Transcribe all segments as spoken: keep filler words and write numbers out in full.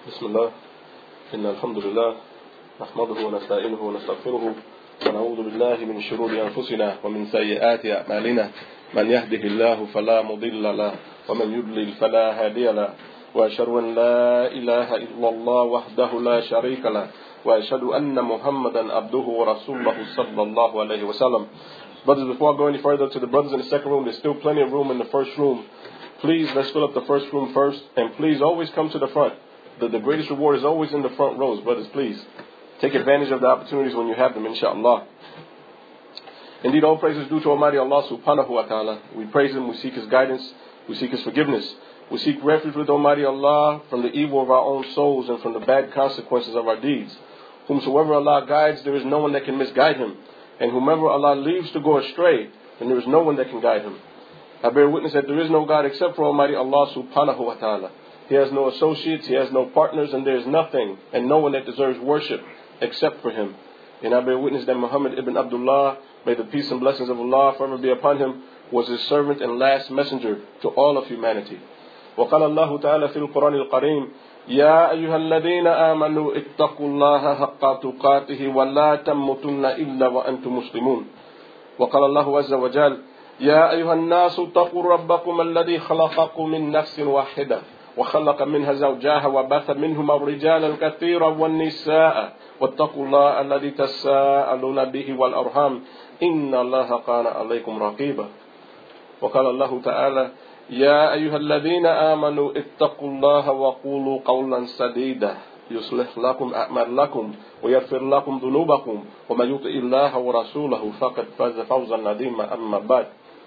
بسم الله إن الحمد لله نحمده ونستعينه ونستغفره ونعوذ بالله من شرور أنفسنا ومن سيئات أعمالنا من يهده الله فلا مضل له ومن يضلل فلا هادي له وأشهد أن لا إله إلا الله وحده لا شريك له وأشهد أن محمدا عبده ورسوله صلى الله عليه وسلم. Brothers, before I go any further to the brothers in the second room, there's still plenty of room in the first room. Please, let's fill up the first room first, and please always come to the front. The, the greatest reward is always in the front rows, brothers, please. Take advantage of the opportunities when you have them, inshallah. Indeed, all praise is due to Almighty Allah subhanahu wa ta'ala. We praise Him, we seek His guidance, we seek His forgiveness. We seek refuge with Almighty Allah from the evil of our own souls and from the bad consequences of our deeds. Whomsoever Allah guides, there is no one that can misguide him. And whomever Allah leaves to go astray, then there is no one that can guide him. I bear witness that there is no God except for Almighty Allah subhanahu wa ta'ala. He has no associates, He has no partners, and there is nothing and no one that deserves worship except for Him. And I bear witness that Muhammad ibn Abdullah, may the peace and blessings of Allah forever be upon him, was His servant and last messenger to all of humanity. وقال الله تعالى في القرآن الكريم يا أيها الذين آمنوا اتقوا الله حق تقاته ولا تموتن إلا وأنتم مسلمون. وقال الله عز وجل يا أيها الناس اتقوا ربكم الذي خلقكم من نفس واحدة وخلق منها زوجها وبث منهما رجالا كثيرا والنساء واتقوا الله الذي تساءلون به والأرحام إن الله كان عليكم رقيبا. وقال الله تعالى يا أيها الذين آمنوا اتقوا الله وقولوا قولا سديدا يصلح لكم أعمالكم ويغفر لكم ذنوبكم ومن يطع الله ورسوله فقد فاز فوزا عظيما. أما بعد.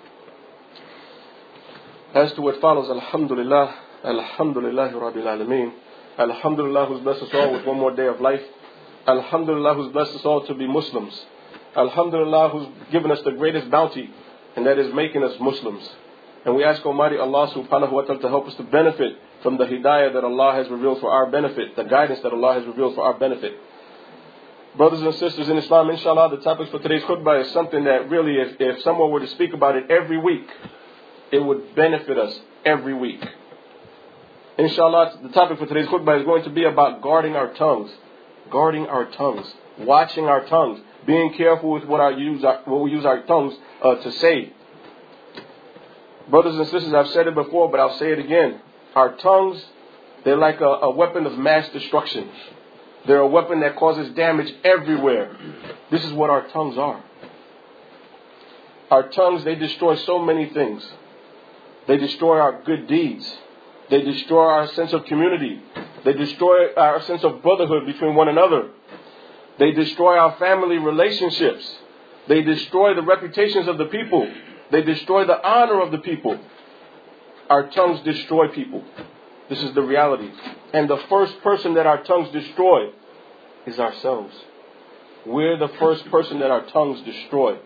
As to what follows, Alhamdulillah, Alhamdulillah Rabbil Alameen, Alhamdulillah who's blessed us all with one more day of life, Alhamdulillah who's blessed us all to be Muslims, Alhamdulillah who's given us the greatest bounty, and that is making us Muslims. And we ask Almighty Allah subhanahu wa ta'ala to help us to benefit from the hidayah that Allah has revealed for our benefit, the guidance that Allah has revealed for our benefit. Brothers and sisters in Islam, inshallah, the topic for today's khutbah is something that really, if, if someone were to speak about it every week, it would benefit us every week. Inshallah, the topic for today's khutbah is going to be about guarding our tongues, guarding our tongues, watching our tongues, being careful with what, our use, our, what we use our tongues uh, to say. Brothers and sisters, I've said it before, but I'll say it again. Our tongues, they're like a, a weapon of mass destruction. They're a weapon that causes damage everywhere. This is what our tongues are. Our tongues, they destroy so many things. They destroy our good deeds. They destroy our sense of community. They destroy our sense of brotherhood between one another. They destroy our family relationships. They destroy the reputations of the people. They destroy the honor of the people. Our tongues destroy people. This is the reality. And the first person that our tongues destroy is ourselves. We're the first person that our tongues destroy.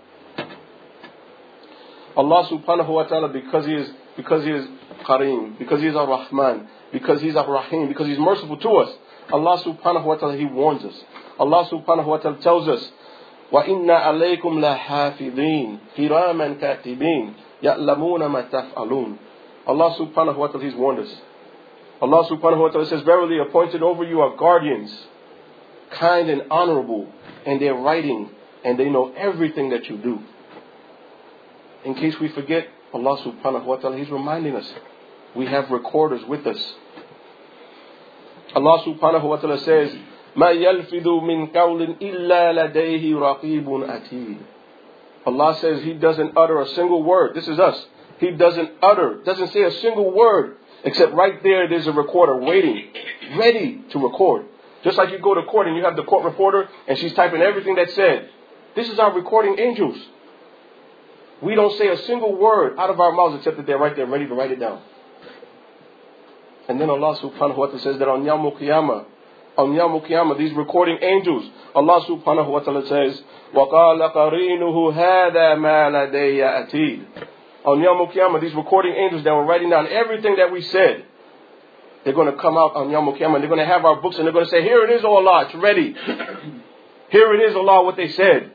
Allah subhanahu wa ta'ala, because He is because He is Kareem, because He is Ar-Rahman, because He is Ar-Rahim, because He's merciful to us, Allah subhanahu wa ta'ala, He warns us. Allah subhanahu wa ta'ala tells us, وَإِنَّ عَلَيْكُمْ لَحَافِظِينَ كِرَامًا كَاتِبِينَ يَعْلَمُونَ مَا تَفْعَلُونَ. Allah subhanahu wa ta'ala, He's warned us. Allah subhanahu wa ta'ala says, verily appointed over you are guardians, kind and honorable, and they're writing, and they know everything that you do. In case we forget, Allah subhanahu wa ta'ala, He's reminding us. We have recorders with us. Allah subhanahu wa ta'ala says, مَا يَلْفِظُ مِنْ قَوْلٍ إِلَّا لَدَيْهِ رَقِيبٌ أَتِيدٌ. Allah says He doesn't utter a single word. This is us. He doesn't utter, doesn't say a single word, except right there there's a recorder waiting, ready to record. Just like you go to court and you have the court reporter and she's typing everything that's said. This is our recording angels. We don't say a single word out of our mouths except that they're right there ready to write it down. And then Allah subhanahu wa ta'ala says that on Yawmul Qiyamah, on Yawmul Qiyamah, these recording angels, Allah subhanahu wa ta'ala says, وَقَالَ قَرِينُهُ هَذَا مَا لَدَيَّ أَتِيدٌ. On Yawmul Qiyamah, these recording angels that were writing down everything that we said, they're going to come out on Yawmul Qiyamah and they're going to have our books and they're going to say, here it is, O Allah, it's ready. Here it is, O Allah, what they said.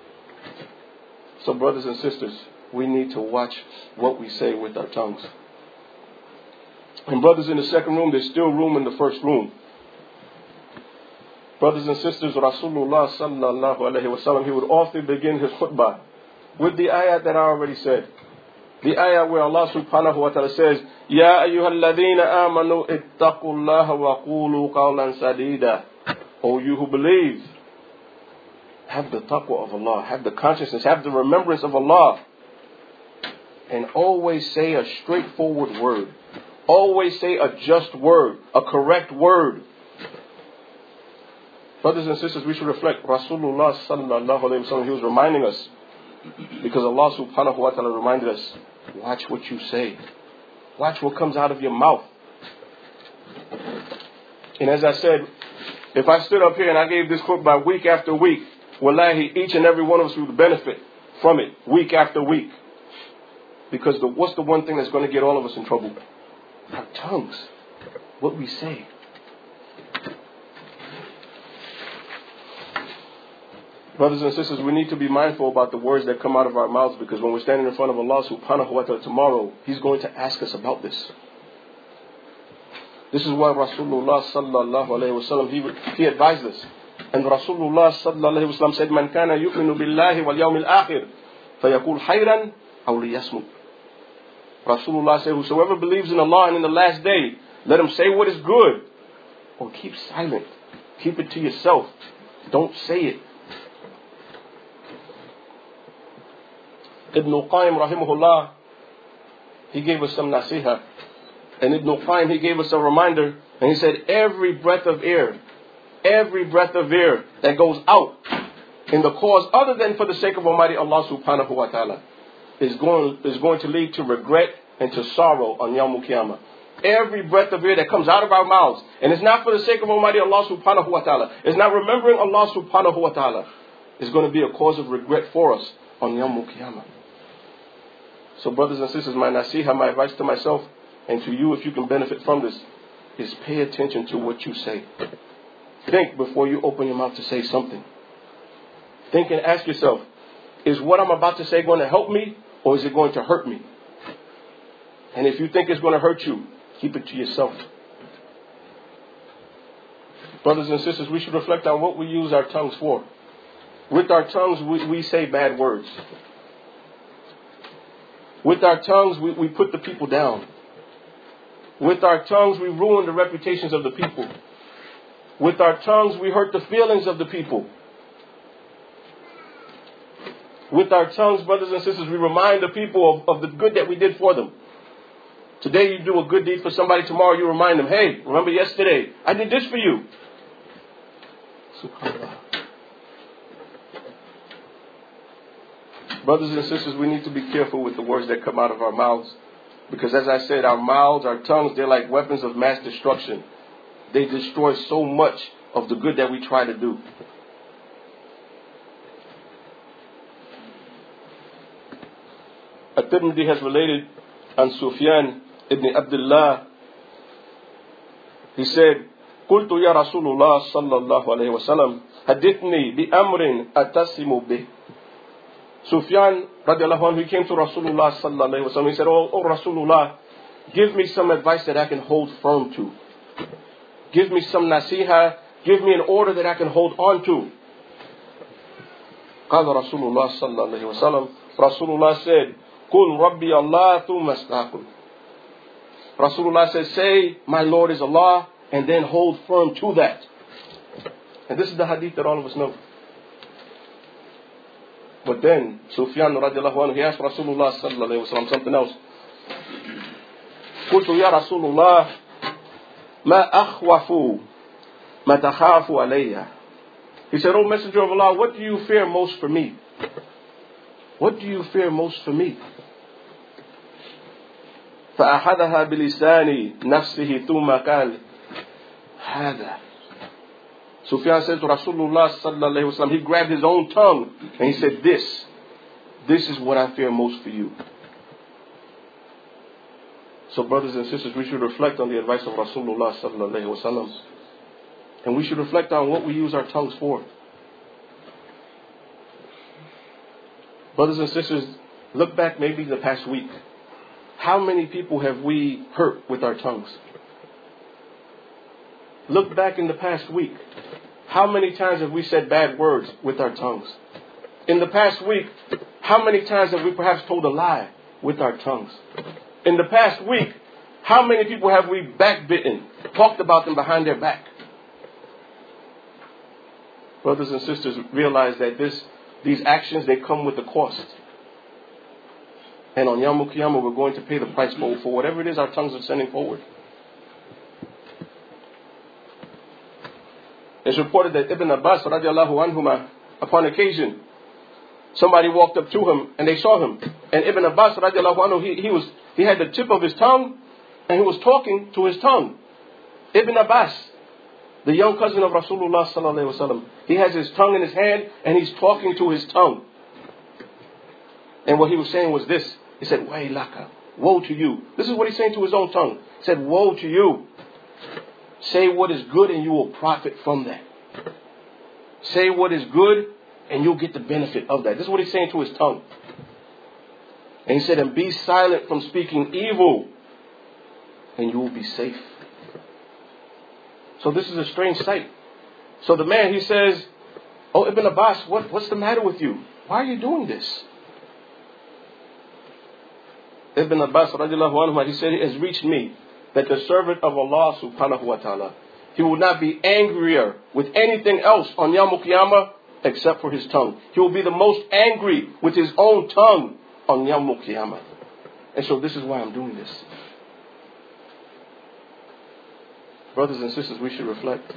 So brothers and sisters, we need to watch what we say with our tongues. And brothers in the second room, there's still room in the first room. Brothers and sisters, Rasulullah sallallahu alayhi wa sallam, he would often begin his khutbah with the ayat that I already said. The ayah where Allah subhanahu wa ta'ala says, Ya ayyuhalladhina amanu ittaqullaha wa qulu qawlan sadida. O you who believe, have the taqwa of Allah, have the consciousness, have the remembrance of Allah. And always say a straightforward word. Always say a just word, a correct word. Brothers and sisters, we should reflect. Rasulullah sallallahu alayhi wa sallam, he was reminding us, because Allah subhanahu wa ta'ala reminded us, watch what you say. Watch what comes out of your mouth. And as I said, if I stood up here and I gave this khutbah week after week, wallahi, each and every one of us would benefit from it week after week. Because the, what's the one thing that's going to get all of us in trouble? Our tongues. What we say. Brothers and sisters, we need to be mindful about the words that come out of our mouths, because when we're standing in front of Allah subhanahu wa ta'ala tomorrow, He's going to ask us about this. This is why Rasulullah sallallahu alayhi wa sallam, he, he advised us. And Rasulullah sallallahu alayhi wa sallam said, Man kana yu'minu billahi wal yawmil akhir, fayakul hayran aw liyasmut. Rasulullah said, whosoever believes in Allah and in the last day, let him say what is good, or keep silent. Keep it to yourself. Don't say it. Ibn Qayyim rahimahullah, he gave us some nasiha. And Ibn Qayyim, he gave us a reminder. And he said, every breath of air, every breath of air that goes out in the cause other than for the sake of Almighty Allah subhanahu wa ta'ala is going, is going to lead to regret and to sorrow on Yawmul Qiyamah. Every breath of air that comes out of our mouths, and it's not for the sake of Almighty Allah subhanahu wa ta'ala, it's not remembering Allah subhanahu wa ta'ala, is going to be a cause of regret for us on Yawmul Qiyamah. So brothers and sisters, my nasiha, my advice to myself and to you, if you can benefit from this, is pay attention to what you say. Think before you open your mouth to say something. Think and ask yourself, is what I'm about to say going to help me, or is it going to hurt me? And if you think it's going to hurt you, keep it to yourself. Brothers and sisters, we should reflect on what we use our tongues for. With our tongues, we, we say bad words. With our tongues, we, we put the people down. With our tongues, we ruin the reputations of the people. With our tongues, we hurt the feelings of the people. With our tongues, brothers and sisters, we remind the people of, of the good that we did for them. Today you do a good deed for somebody, tomorrow you remind them, hey, remember yesterday, I did this for you. SubhanAllah. Brothers and sisters, we need to be careful with the words that come out of our mouths. Because as I said, our mouths, our tongues, they're like weapons of mass destruction. They destroy so much of the good that we try to do. At-Tirmidhi has related on Sufyan ibn Abdullah. He said, قلت يا رسول الله صلى الله عليه وسلم حدثني بأمر أتسم به. Sufyan radiallahu anhu, he came to Rasulullah sallallahu alayhi wa sallam. He said, oh, oh Rasulullah, give me some advice that I can hold firm to. Give me some nasiha. Give me an order that I can hold on to. قال رسول الله صلى الله عليه وسلم. Rasulullah said, قل ربي الله ثم استقم. Rasulullah said, say, my Lord is Allah, and then hold firm to that. And this is the hadith that all of us know. But then, Sufyan radiallahu anhu, he asked Rasulullah sallallahu alayhi wa sallam something else. قلت يا رسول الله ما أخوف ما تخاف علي. He said, oh Messenger of Allah, what do you fear most for me? What do you fear most for me? فأخذها بلسان نفسه ثم قال هذا. Sufyan said to Rasulullah sallallahu alayhi wa sallam, he grabbed his own tongue and he said, this, this is what I fear most for you. So brothers and sisters, we should reflect on the advice of Rasulullah sallallahu alayhi wa sallam. And we should reflect on what we use our tongues for. Brothers and sisters, look back maybe the past week. How many people have we hurt with our tongues? Look back in the past week. how many times have we said bad words with our tongues? In the past week, how many times have we perhaps told a lie with our tongues? In the past week, how many people have we backbitten, talked about them behind their back? Brothers and sisters, realize that this, these actions, they come with a cost. And on Yawm al-Qiyamah, we're going to pay the price for, for whatever it is our tongues are sending forward. It's reported that Ibn Abbas, radiallahu anhuma, upon occasion, somebody walked up to him and they saw him. And Ibn Abbas, radiallahu anhu, he, he, was, he had the tip of his tongue and he was talking to his tongue. Ibn Abbas, the young cousin of Rasulullah sallallahu alaihi wasallam, he has his tongue in his hand and he's talking to his tongue. And what he was saying was this. He said, Waylaka, woe to you. This is what he's saying to his own tongue. He said, woe to you. Say what is good and you will profit from that. Say what is good and you'll get the benefit of that. This is what he's saying to his tongue. And he said, and be silent from speaking evil and you will be safe. So this is a strange sight. So the man, he says, oh, Ibn Abbas, what, what's the matter with you? Why are you doing this? Ibn Abbas, radiallahu anhu, he said, it has reached me that the servant of Allah subhanahu wa ta'ala, he will not be angrier with anything else on Yawm al-Qiyamah except for his tongue. He will be the most angry with his own tongue on Yawm al-Qiyamah. And so this is why I'm doing this. Brothers and sisters, we should reflect.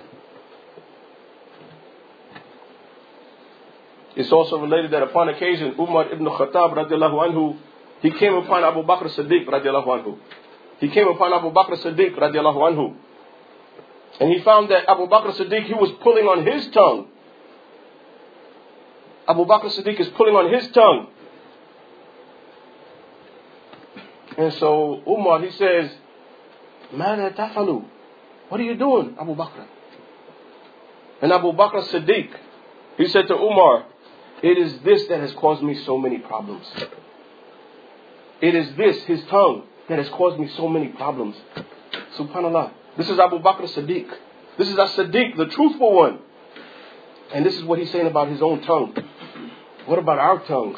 It's also related that upon occasion, Umar ibn Khattab radiallahu anhu, he came upon Abu Bakr Siddiq radiallahu anhu. He came upon Abu Bakr Siddiq radiallahu anhu. And he found that Abu Bakr Siddiq, he was pulling on his tongue. Abu Bakr Siddiq is pulling on his tongue. And so Umar, he says, Mada tafalu? What are you doing, Abu Bakr? And Abu Bakr Siddiq, he said to Umar, it is this that has caused me so many problems. It is this, his tongue, that has caused me so many problems. Subhanallah. This is Abu Bakr Siddiq. This is as-Siddiq, the truthful one. And this is what he's saying about his own tongue. What about our tongues?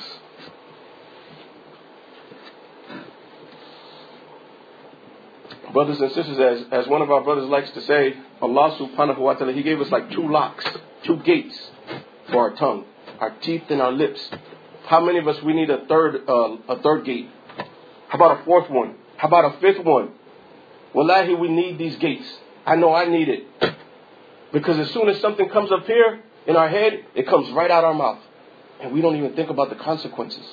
Brothers and sisters, as, as one of our brothers likes to say, Allah subhanahu wa ta'ala, He gave us like two locks, two gates for our tongue, our teeth and our lips. How many of us, we need a third, uh, a third gate? How about a fourth one? How about a fifth one? Wallahi, we need these gates. I know I need it. Because as soon as something comes up here in our head, it comes right out our mouth. And we don't even think about the consequences.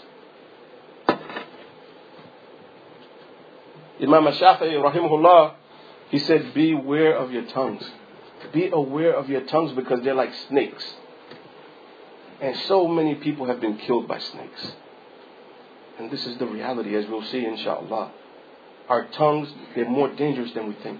Imam Shafi'i, rahimahullah, he said, beware of your tongues. Be aware of your tongues because they're like snakes. And so many people have been killed by snakes. And this is the reality, as we'll see, inshallah. Our tongues, they're more dangerous than we think.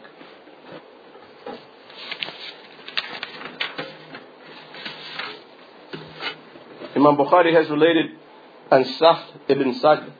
Imam Bukhari has related an Sahl ibn Sa'd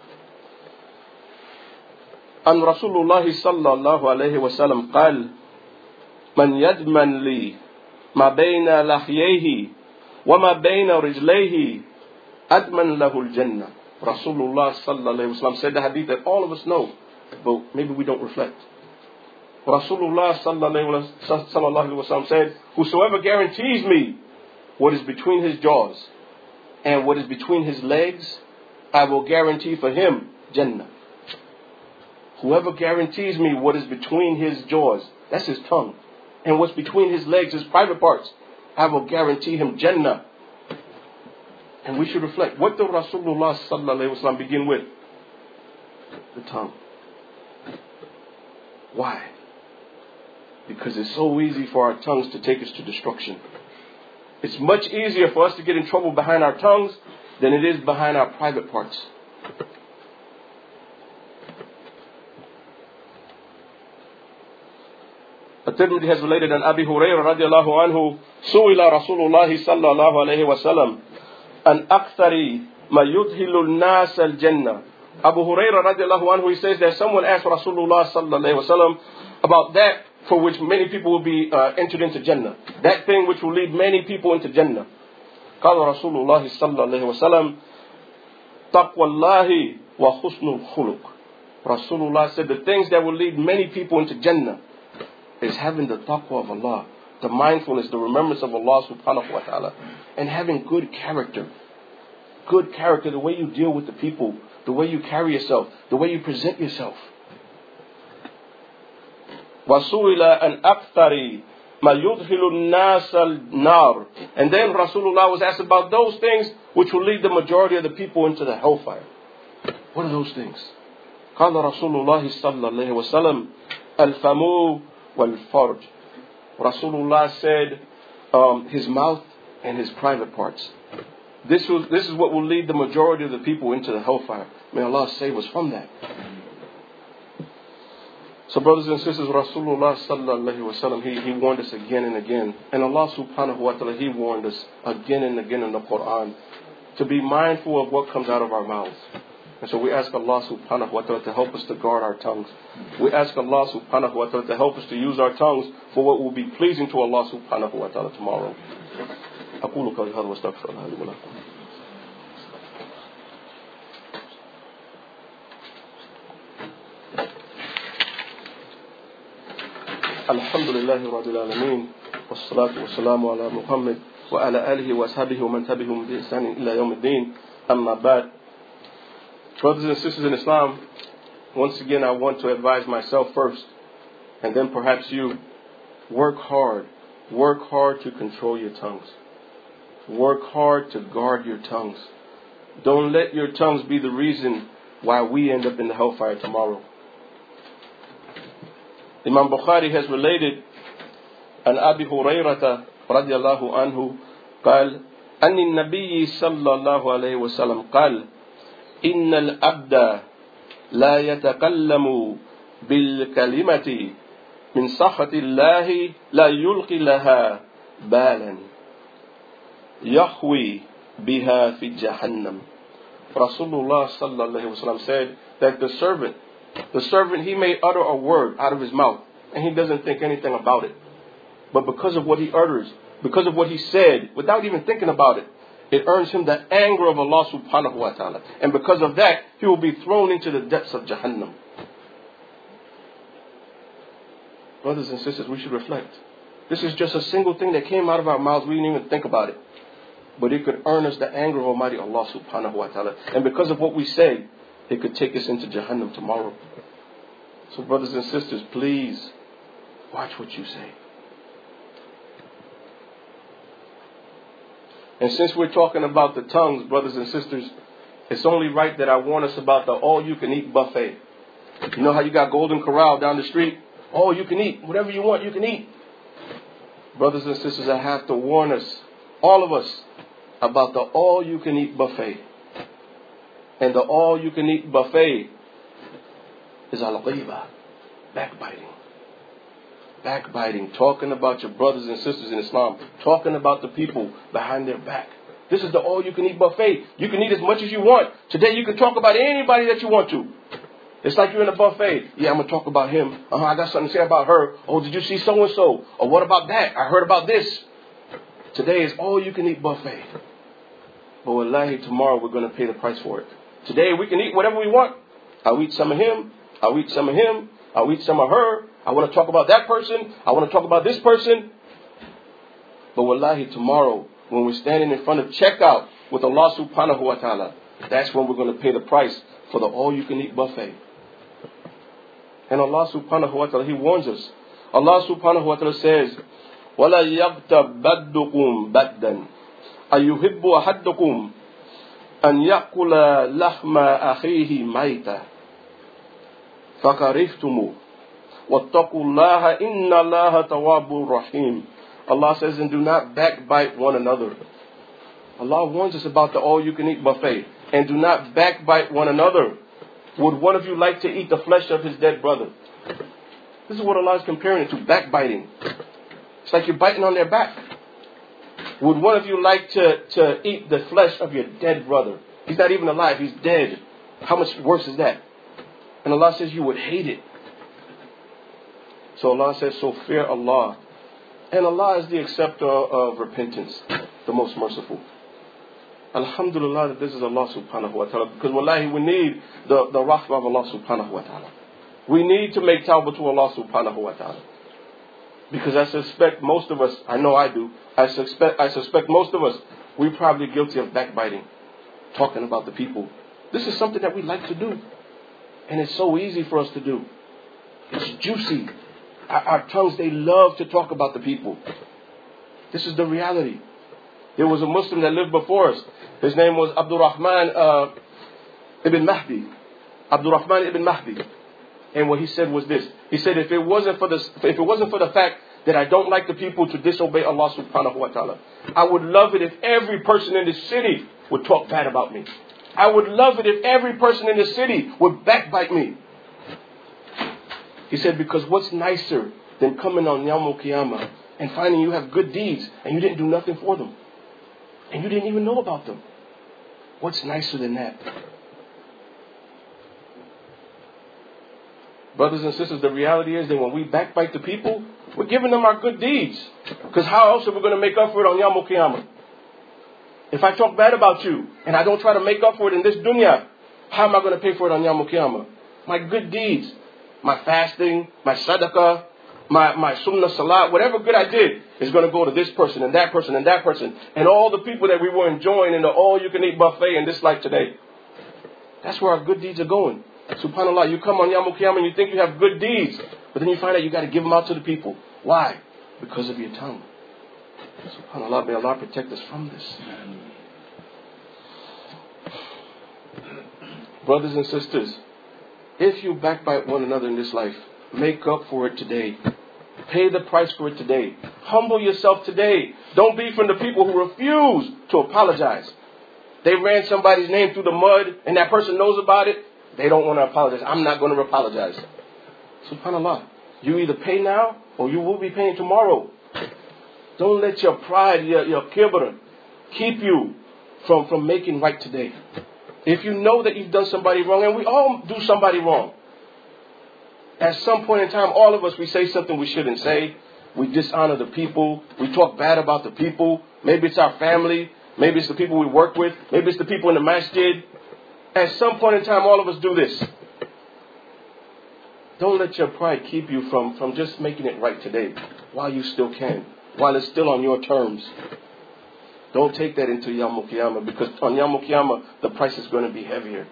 أن رسول الله صلى الله عليه وسلم قال من يدمن لي ما بين لحييه وما بين رجليه أدمن له الجنة. Rasulullah sallallahu alayhi wa sallam said the hadith that all of us know, but maybe we don't reflect. Rasulullah sallallahu alayhi wa sallam said, whosoever guarantees me what is between his jaws and what is between his legs, I will guarantee for him Jannah. Whoever guarantees me what is between his jaws, that's his tongue, and what's between his legs, his private parts, I will guarantee him Jannah. And we should reflect. What did Rasulullah sallallahu alayhi wa sallam begin with? The tongue. Why? Because it's so easy for our tongues to take us to destruction. It's much easier for us to get in trouble behind our tongues than it is behind our private parts. At-Tirmidhi has related an Abi Hurairah radiallahu anhu, Su'ila Rasulullah sallallahu alayhi wa sallam, an akthari ma yudhilu nas al-jannah. Abu Hurairah radiallahu anhu, he says that someone asked Rasulullah sallallahu alayhi wa sallam about that for which many people will be uh, entered into Jannah. That thing which will lead many people into Jannah. قال رسول الله صلى الله عليه وسلم تقوى الله وحسن الخلق. Rasulullah said the things that will lead many people into Jannah is having the taqwa of Allah, the mindfulness, the remembrance of Allah subhanahu wa ta'ala, and having good character. Good character, the way you deal with the people, the way you carry yourself, the way you present yourself. وَسُئِلَ أَنْ أَكْثَرِ مَا يُدْخِلُ النَّاسَ النَّارِ. And then Rasulullah was asked about those things which will lead the majority of the people into the hellfire. What are those things? قال رسول الله صلى الله عليه وسلم الفم والفرج. Rasulullah said um, his mouth and his private parts. This was this is what will lead the majority of the people into the hellfire. May Allah save us from that. So brothers and sisters, Rasulullah sallallahu alaihi wasallam, he, he warned us again and again. And Allah subhanahu wa ta'ala, He warned us again and again in the Quran to be mindful of what comes out of our mouths. And so we ask Allah subhanahu wa ta'ala to help us to guard our tongues. We ask Allah subhanahu wa ta'ala to help us to use our tongues for what will be pleasing to Allah subhanahu wa ta'ala tomorrow. أقول قولي هذا واستغفر الله لي ولكم. الحمد لله رب العالمين والصلاة والسلام على محمد وعلى آله وأصحابه ومن تبعهم بإحسان إلى يوم الدين. أما بعد. Brothers and sisters in Islam, once again I want to advise myself first, and then perhaps you. Work hard. Work hard to control your tongues. Work hard to guard your tongues. Don't let your tongues be the reason why we end up in the hellfire tomorrow. Imam Bukhari has related an Abi Hurayrata radiallahu anhu قال أن النبي صلى الله عليه وسلم قال إن الأبد لا يتكلم بالكلمة من سخط الله لا يلقي لها بالا يخوي بها في جهنم. Rasulullah sallallahu alaihi wasallam said that the servant, the servant, he may utter a word out of his mouth and he doesn't think anything about it. But because of what he utters, because of what he said, without even thinking about it, it earns him the anger of Allah subhanahu wa ta'ala. And because of that, he will be thrown into the depths of Jahannam. Brothers and sisters, we should reflect. This is just a single thing that came out of our mouths. We didn't even think about it. But it could earn us the anger of Almighty Allah subhanahu wa ta'ala. And because of what we say, it could take us into Jahannam tomorrow. So brothers and sisters, please watch what you say. And since we're talking about the tongues, brothers and sisters, it's only right that I warn us about the all-you-can-eat buffet. You know how you got Golden Corral down the street? All you can eat. Whatever you want, you can eat. Brothers and sisters, I have to warn us, all of us, about the all-you-can-eat buffet. And the all-you-can-eat buffet is al-ghiba, backbiting. Backbiting, talking about your brothers and sisters in Islam, talking about the people behind their back. This is the all-you-can-eat buffet. You can eat as much as you want. Today you can talk about anybody that you want to. It's like you're in a buffet. Yeah, I'm going to talk about him. Uh-huh, I got something to say about her. Oh, did you see so-and-so? Or what about that? I heard about this. Today is all-you-can-eat buffet. But wallahi, tomorrow we're going to pay the price for it. Today we can eat whatever we want. I'll eat some of him. I'll eat some of him. I'll eat some of her. I want to talk about that person. I want to talk about this person. But wallahi, tomorrow, when we're standing in front of checkout with Allah subhanahu wa ta'ala, that's when we're going to pay the price for the all-you-can-eat buffet. And Allah subhanahu wa ta'ala, He warns us. Allah subhanahu wa ta'ala says, وَلَا يَغْتَبْ بَدُّكُمْ بَدًّا أَيُحِبُّ أَحَدُّكُمْ أَنْ يَأْكُلَ لَحْمَ أَخِيهِ مَيْتًا فَكَرِهْتُمُوهُ وَاتَّقُوا اللَّهَ إِنَّ اللَّهَ تَوَّابٌ رَحِيمٌ. Allah says, and do not backbite one another. Allah warns us about the all-you-can-eat buffet. And do not backbite one another. Would one of you like to eat the flesh of his dead brother? This is what Allah is comparing it to, backbiting. It's like you're biting on their back. Would one of you like to, to eat the flesh of your dead brother? He's not even alive, he's dead. How much worse is that? And Allah says you would hate it. So Allah says, so fear Allah. And Allah is the acceptor of repentance, the most merciful. Alhamdulillah that this is Allah subhanahu wa ta'ala. Because wallahi, we need the, the rahmah of Allah subhanahu wa ta'ala. We need to make tawbah to Allah subhanahu wa ta'ala. Because I suspect most of us, I know I do, I suspect, I suspect most of us, we're probably guilty of backbiting, talking about the people. This is something that we like to do. And it's so easy for us to do. It's juicy. Our, our tongues, they love to talk about the people. This is the reality. There was a Muslim that lived before us. His name was Abdul Rahman uh, ibn Mahdi. Abdul Rahman ibn Mahdi. And what he said was this. He said, if it wasn't for the, if it wasn't for the fact that I don't like the people to disobey Allah subhanahu wa ta'ala, I would love it if every person in the city would talk bad about me. I would love it if every person in the city would backbite me. He said, because what's nicer than coming on Yawmul Qiyamah and finding you have good deeds and you didn't do nothing for them? And you didn't even know about them. What's nicer than that? Brothers and sisters, the reality is that when we backbite the people, we're giving them our good deeds. Because how else are we going to make up for it on Yawmul Qiyamah? If I talk bad about you and I don't try to make up for it in this dunya, how am I going to pay for it on Yawmul Qiyamah? My good deeds, my fasting, my sadaqah, my, my sunnah salat, whatever good I did is going to go to this person and that person and that person and all the people that we were enjoying in the all-you-can-eat buffet in this life today. That's where our good deeds are going. SubhanAllah, you come on Yawmul Qiyamah and you think you have good deeds, but then you find out you got to give them out to the people. Why? Because of your tongue. SubhanAllah, may Allah protect us from this. Brothers and sisters, if you backbite one another in this life, make up for it today. Pay the price for it today. Humble yourself today. Don't be from the people who refuse to apologize. They ran somebody's name through the mud and that person knows about it. They don't want to apologize. I'm not going to apologize. SubhanAllah. You either pay now or you will be paying tomorrow. Don't let your pride, your, your kibr, keep you from, from making right today. If you know that you've done somebody wrong, and we all do somebody wrong. At some point in time, all of us, we say something we shouldn't say. We dishonor the people. We talk bad about the people. Maybe it's our family. Maybe it's the people we work with. Maybe it's the people in the masjid. At some point in time, all of us do this. Don't let your pride keep you from, from just making it right today while you still can, while it's still on your terms. Don't take that into Yawmul Qiyamah, because on Yawmul Qiyamah, the price is going to be heavier.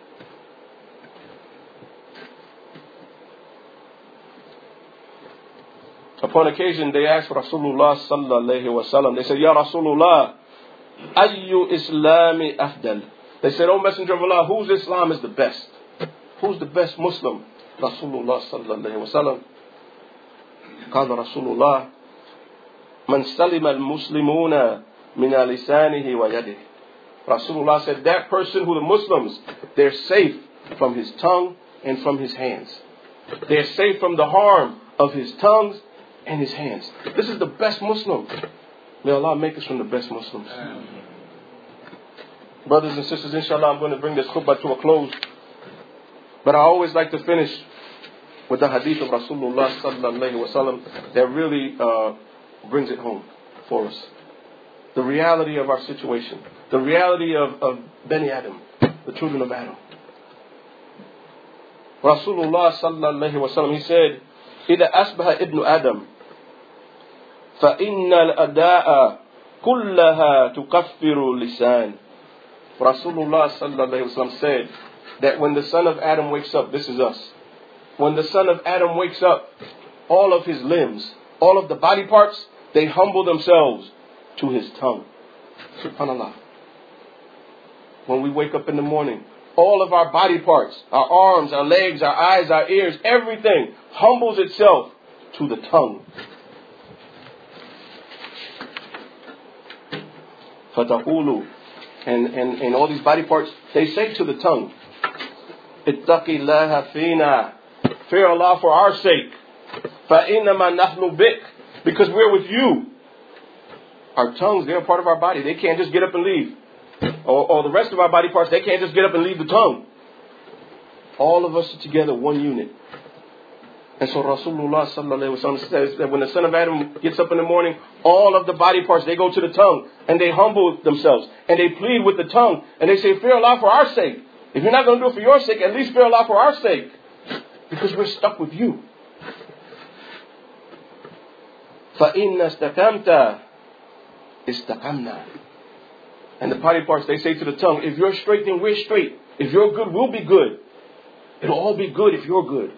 Upon occasion, they asked Rasulullah sallallahu alayhi wa sallam, they said, Ya Rasulullah, ayyu islami afdal? They said, O Messenger of Allah, whose Islam is the best? Who's the best Muslim? Rasulullah sallallahu alayhi wa sallam. قال Rasulullah, man salima al-muslimuna min lisanihi wa yadihi. Rasulullah said, that person who the Muslims, they're safe from his tongue and from his hands. They're safe from the harm of his tongues and his hands. This is the best Muslim. May Allah make us from the best Muslims. Amen. Brothers and sisters, inshallah, I'm going to bring this khutbah to a close. But I always like to finish with the hadith of Rasulullah sallallahu alayhi wa sallam that really uh, brings it home for us. The reality of our situation. The reality of, of Bani Adam, the children of Adam. Rasulullah sallallahu alayhi wa sallam, he said, إِذَا أَصْبَحَ ابْنُ آدَمَ فَإِنَّ الْأَدَاءَ كُلَّهَا تُكَفِّرُ اللِّسَانِ. Rasulullah sallallahu alayhi wa sallam said that when the son of Adam wakes up, this is us. When the son of Adam wakes up, all of his limbs, all of the body parts, they humble themselves to his tongue. SubhanAllah. When we wake up in the morning, all of our body parts, our arms, our legs, our eyes, our ears, everything humbles itself to the tongue. فَتَقُولُ and, and, and all these body parts, they say to the tongue, اتَّقِ اللَّهَ فِينَا. Fear Allah for our sake. فَإِنَّمَا نَحْنُ بِكَ. Because we're with you. Our tongues, they're a part of our body. They can't just get up and leave. Or, or the rest of our body parts, they can't just get up and leave the tongue. All of us are together, one unit. And so Rasulullah sallallahu alaihi wasallam says that when the son of Adam gets up in the morning, all of the body parts, they go to the tongue and they humble themselves and they plead with the tongue and they say, fear Allah for our sake. If you're not going to do it for your sake, at least fear Allah for our sake. Because we're stuck with you. فَإِنَّ اسْتَقَمْتَ اسْتَقَمْنَا. And the body parts, they say to the tongue, if you're straight, then we're straight. If you're good, we'll be good. It'll all be good if you're good.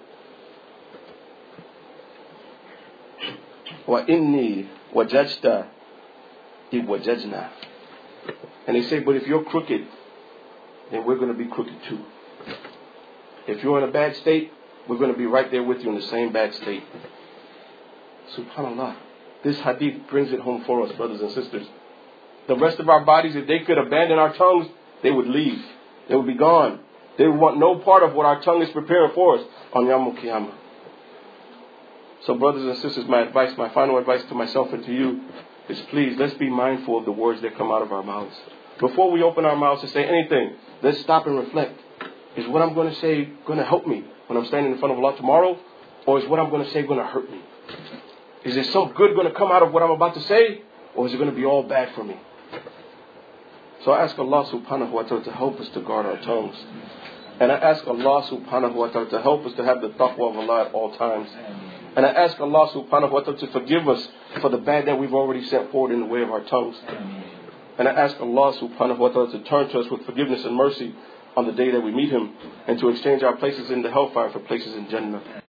وَإِنِّي وَجَجْتَ إِذْ وَجَجْنَا. And they say, but if you're crooked, then we're going to be crooked too. If you're in a bad state, we're going to be right there with you in the same bad state. SubhanAllah. This hadith brings it home for us, brothers and sisters. The rest of our bodies, if they could abandon our tongues, they would leave. They would be gone. They would want no part of what our tongue is preparing for us on Yawmul Qiyamah. So brothers and sisters, my advice, my final advice to myself and to you is please, let's be mindful of the words that come out of our mouths. Before we open our mouths to say anything, let's stop and reflect. Is what I'm going to say going to help me when I'm standing in front of Allah tomorrow? Or is what I'm going to say going to hurt me? Is there some good going to come out of what I'm about to say? Or is it going to be all bad for me? So I ask Allah subhanahu wa ta'ala to help us to guard our tongues. And I ask Allah subhanahu wa ta'ala to help us to have the taqwa of Allah at all times. And I ask Allah subhanahu wa ta'ala to forgive us for the bad that we've already sent forward in the way of our tongues. And I ask Allah subhanahu wa ta'ala to turn to us with forgiveness and mercy on the day that we meet Him, and to exchange our places in the hellfire for places in Jannah.